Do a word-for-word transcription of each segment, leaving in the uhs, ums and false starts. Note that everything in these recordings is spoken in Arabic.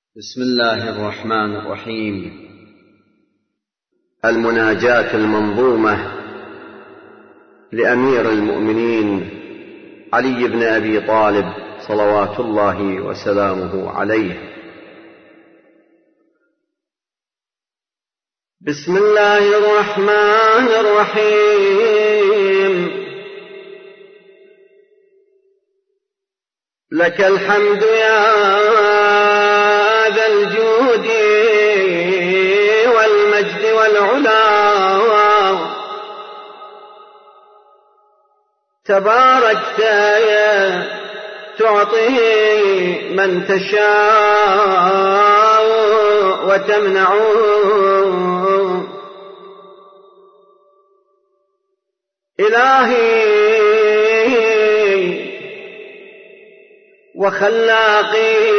بسم الله الرحمن الرحيم. المناجاة المنظومة لأمير المؤمنين علي بن أبي طالب صلوات الله وسلامه عليه. بسم الله الرحمن الرحيم. لك الحمد يا ذا الجود والمجد والعلا، تباركت تعطي من تشاء وتمنع، إلهي وخلاقي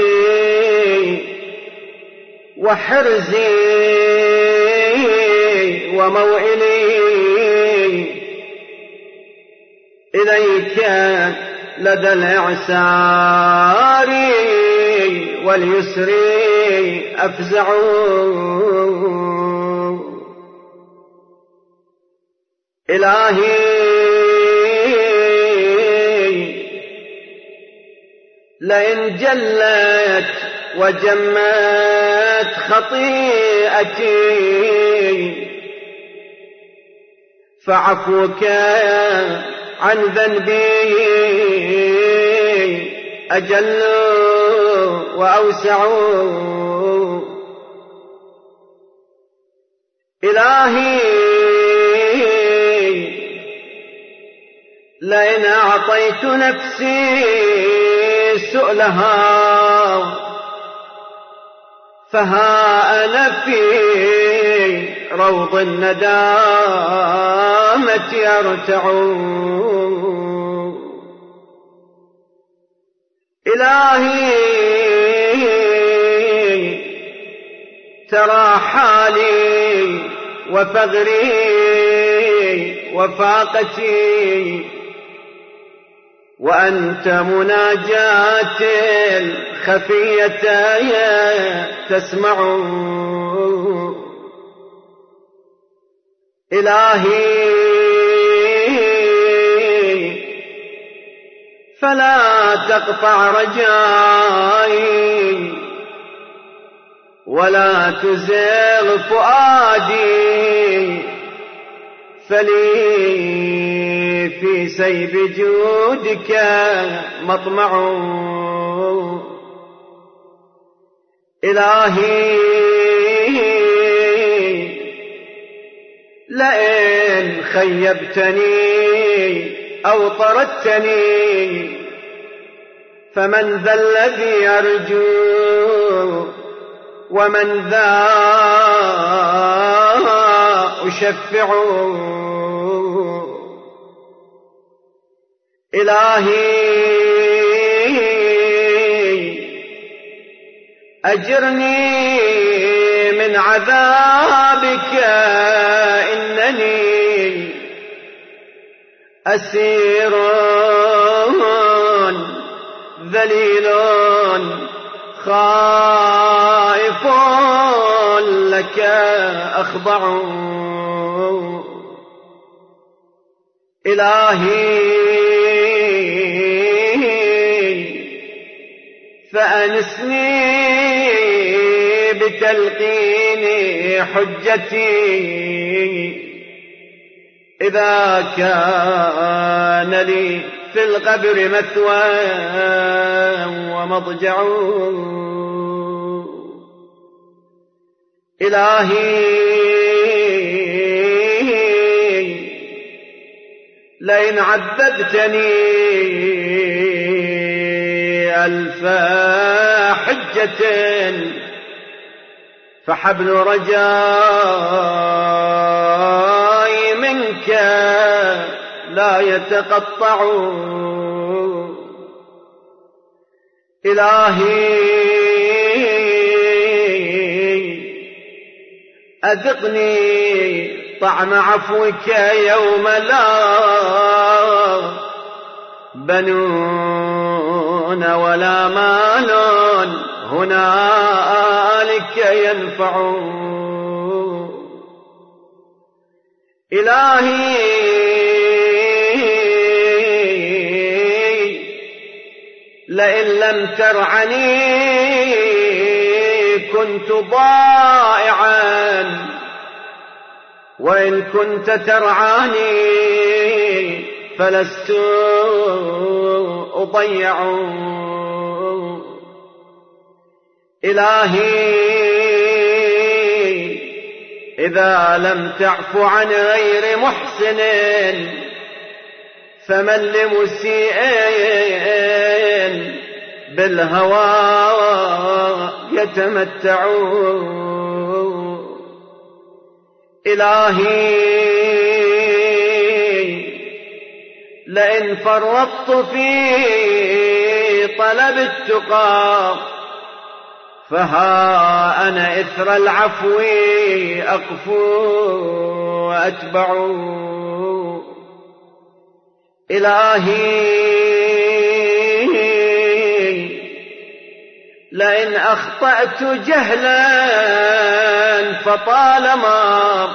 وحرزي وموئلي، إليك لدى الإعسار واليسر أفزع، إلهي لئن جلت وجمت خطيئتي فعفوك عن ذنبي أجل وأوسع، إلهي لئن أعطيت نفسي سؤلها فها أنا في روض الندامة أرتع، إلهي ترى حالي وفقري وفاقتي، وأنت مناجاتي الخفية تسمع، إلهي فلا تقطع رجائي ولا تزغ فؤادي، فلي في سيب جودك مطمع، إلهي لئن خيبتني أو طردتني فمن ذا الذي أرجو ومن ذا أشفع، إلهي أجرني من عذابك إنني أسير ذليل خائف لك أخضع، إلهي فأنسني بتلقين حجتي إذا كان لي في القبر مثوى ومضجع، إلهي لئن عذبتني ألف حجة فحبل رجائي منك لا يتقطع، إلهي أذقني طعم عفوك يوم لا بنون ولا مال هنالك ينفع. إلهي لئن لم ترعني كنت ضائعا، وإن كنت ترعاني فلست أضيع. إلهي إذا لم تعف عن غير محسن فمن لمسيء بالهوى يتمتع. إلهي لئن فرطت في طلب التقى فها أنا إثر العفو أقفو وأتبع. إلهي لئن أخطأت جهلا فطالما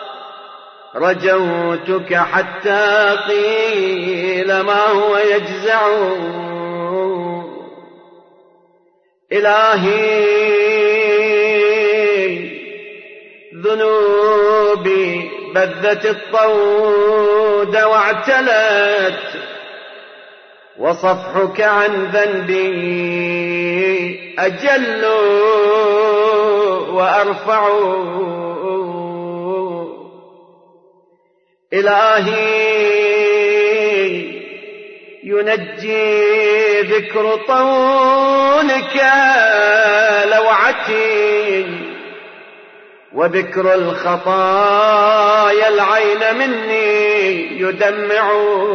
رجوتك حتى قيل ما هو يجزع. إلهي ذنوبي بذت الطود واعتلت، وصفحك عن ذنبي أجل وأرفع. إلهي ينجي ذكر طولك لوعتي، وذكر الخطايا العين مني يدمع.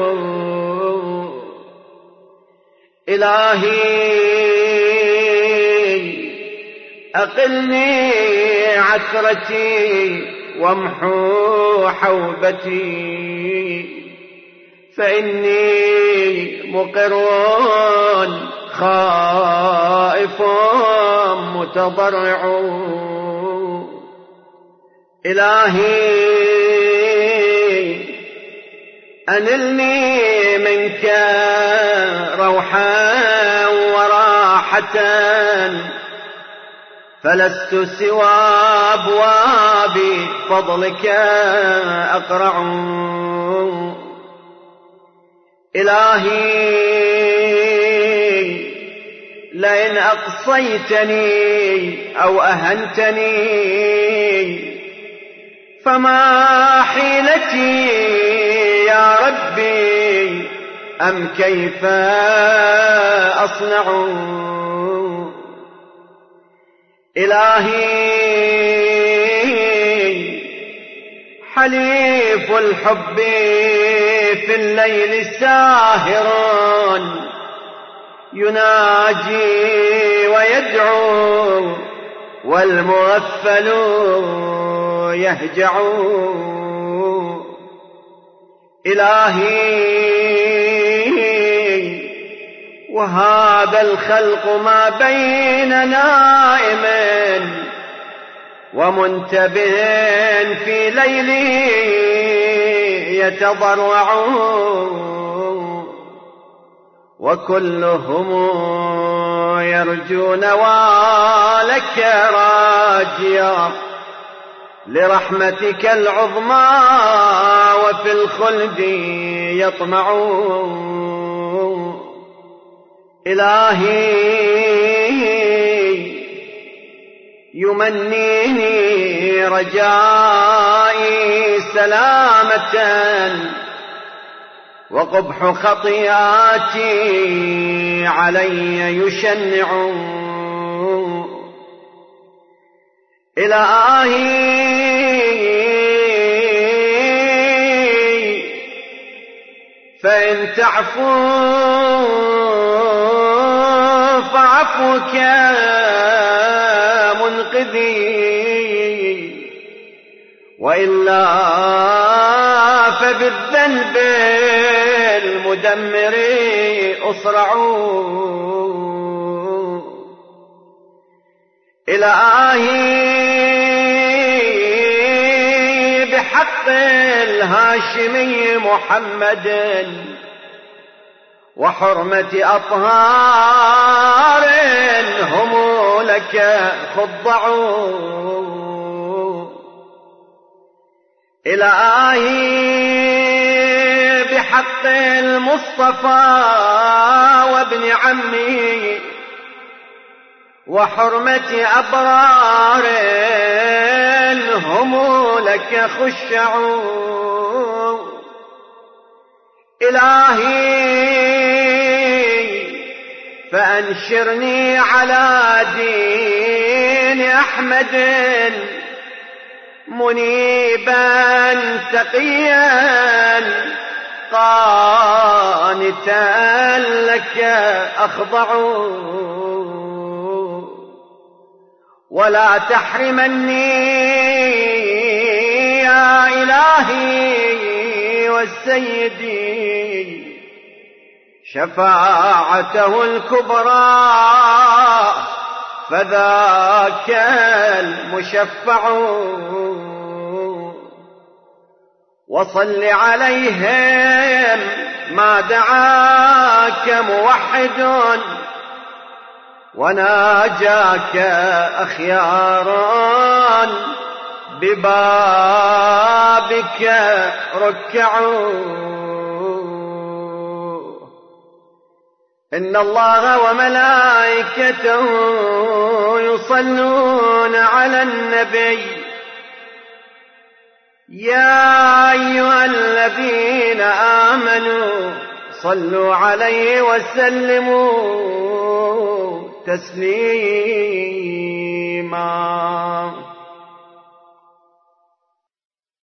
إلهي أقلني عثرتي وامحو حوبتي، فإني مقر خائف متضرع. إلهي أنلني منك روحا وراحة، فلست سوى أبواب فضلك أقرع. إلهي لئن أقصيتني أو أهنتني فما حيلتي يا ربي أم كيف أصنع. إلهي حليف الحب في الليل ساهر يناجي ويدعو، والمغفل يهجع. إلهي وهذا الخلق ما بين نائم ومنتبه في ليله يتضرع، وكلهم يرجون نوالك راجيا لرحمتك العظمى وفي الخلد يطمعون. إلهي يمنيني رجائي سلامة، وقبح خطيئاتي علي يشنع. إلهي فإن تعفو فعفوك منقذي، وإلا فبالذنب المدمر أصرع. إلهي بحق الهاشمي محمد وحرمة أطهار هم لك خضعوا. إلهي بحق المصطفى وابن عمي وحرمة أبرار هم لك خشعوا. إلهي فأنشرني على دين أحمد منيبا تقيا قانتا لك أخضع. ولا تحرمني يا إلهي والسيدي شفاعته الكبرى فذاك المشفع. وصل عليهم ما دعاك موحد وناجاك أخيار ببابك ركعوا. إن الله وملائكته يصلون على النبي يا أيها الذين آمنوا صلوا عليه وسلموا تسليما.